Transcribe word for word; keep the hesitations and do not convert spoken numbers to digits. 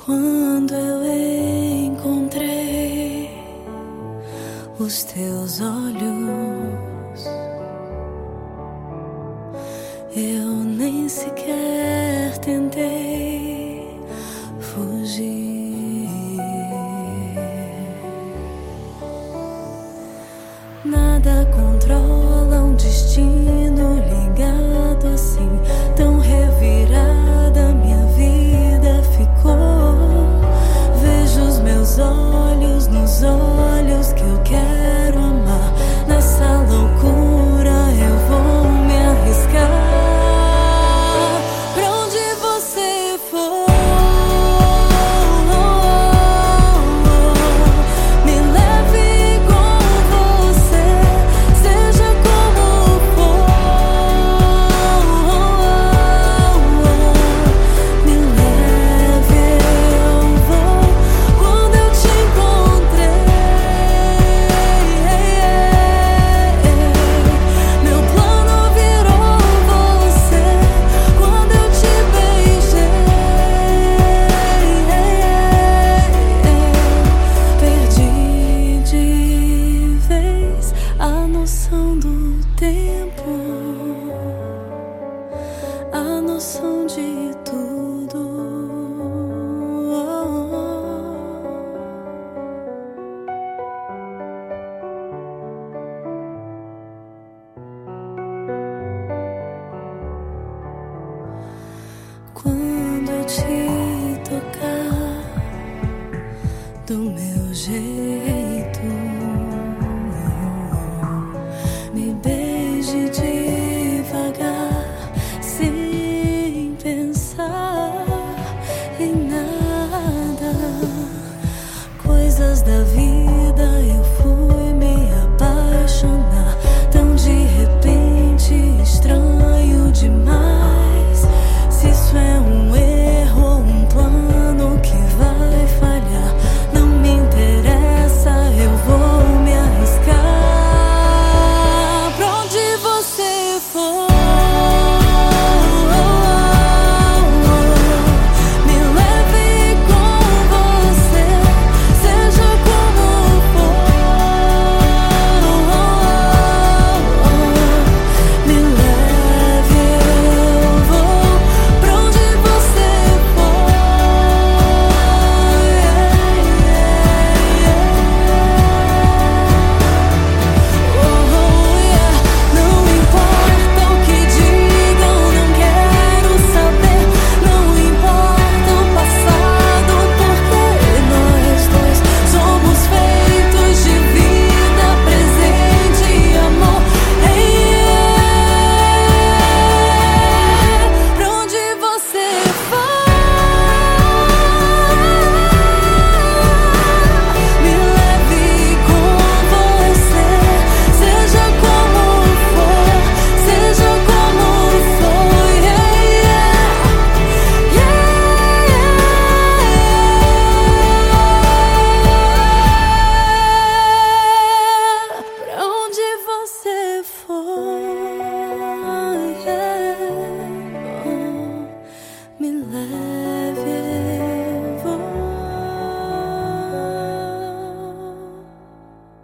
Quando eu encontrei os teus olhos, eu nem sequer tentei fugir. Nada controla um destino ligado assim, tão revirada minha vida ficou. Vejo os meus olhos nos olhos que eu quero amar. Nessa loucura eu vou me arriscar. Pra onde você for, me leve com você, seja como for. Me leve, eu vou. Quando eu te encontrei, meu plano virou você. Quando eu te beijei, perdi de vez a noção do tempo, a noção de tudo. Quando eu te tocar do meu jeito,